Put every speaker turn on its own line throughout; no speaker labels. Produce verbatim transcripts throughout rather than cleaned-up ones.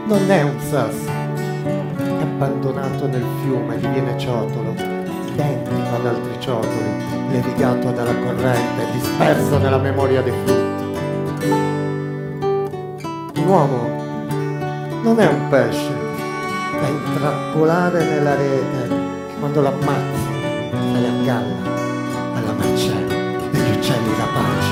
non è un sasso, è abbandonato nel fiume, diviene ciotolo, identico ad altri ciotoli, levigato dalla corrente, disperso nella memoria dei frutti. L'uomo non è un pesce da intrappolare nella rete che quando l'ammazzi sale a galla alla mercé degli uccelli rapaci.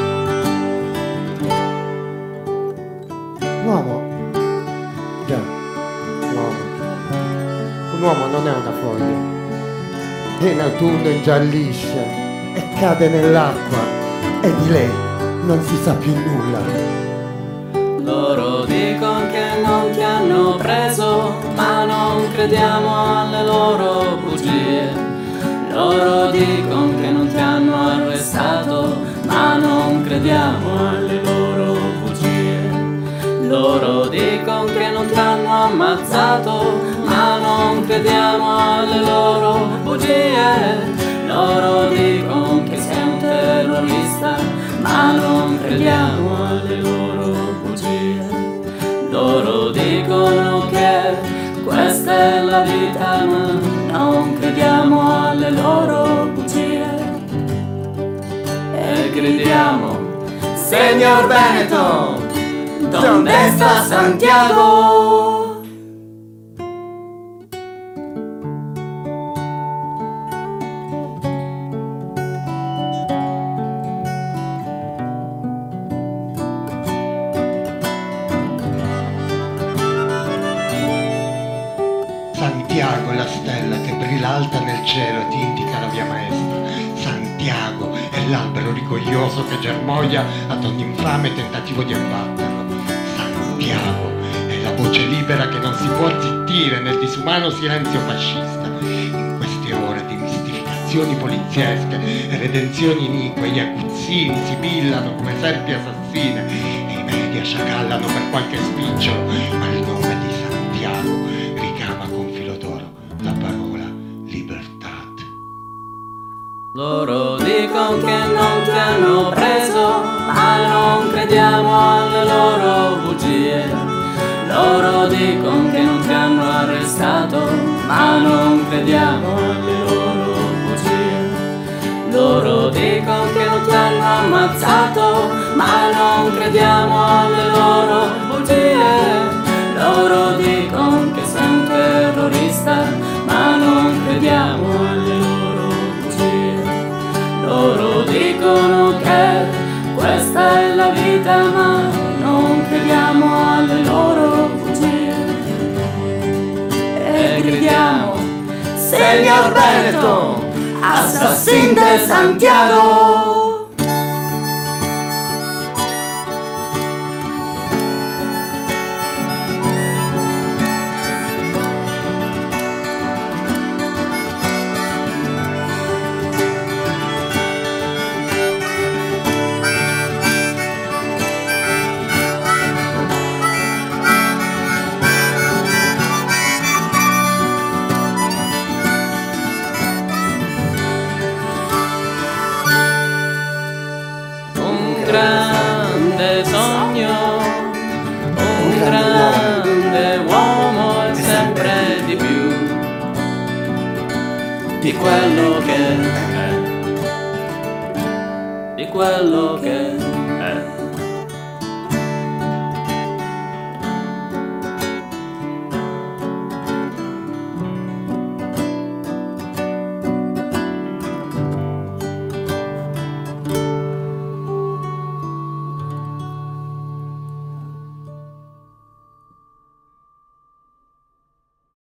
L'uomo, già, l'uomo, un uomo non è una foglia che in autunno ingiallisce e cade nell'acqua e di lei non si sa più nulla.
Loro dicono che non ti hanno preso, ma non crediamo alle loro bugie. Loro dicono che non ti hanno arrestato, ma non crediamo alle loro bugie. Loro dicono che non ti hanno ammazzato, ma non crediamo alle loro bugie. Loro dicono che sei un terrorista, ma non crediamo alle loro bugie. Loro dicono che questa è la vita, ma non crediamo alle loro bugie. E gridiamo: Signor Benetton, ¿dónde está Santiago?
Santiago è la stella che brilla alta nel cielo e ti indica la via maestra. Santiago è l'albero rigoglioso che germoglia ad ogni infame tentativo di abbatterlo. Santiago è la voce libera che non si può zittire nel disumano silenzio fascista. In queste ore di mistificazioni poliziesche e redenzioni inique, gli aguzzini sibillano come serpi assassine e i media sciacallano per qualche spicciolo, ma il nome di Santiago ricama con filo d'oro la parola libertà.
Loro dicono che non ti hanno preso, ma non crediamo alle loro bugie. Loro dicono che non ti hanno arrestato, ma non crediamo alle loro bugie. Loro dicono che non ti hanno ammazzato, ma non crediamo alle loro bugie. Loro dicono che sei un terrorista, ma non crediamo alle loro bugie. Loro dicono che questa è la vita, ma non crediamo alle loro bugie. E gridiamo: Signor Benetton, assassin de Santiago! Grande sogno, un grande uomo è sempre di più di quello che è, di quello che è.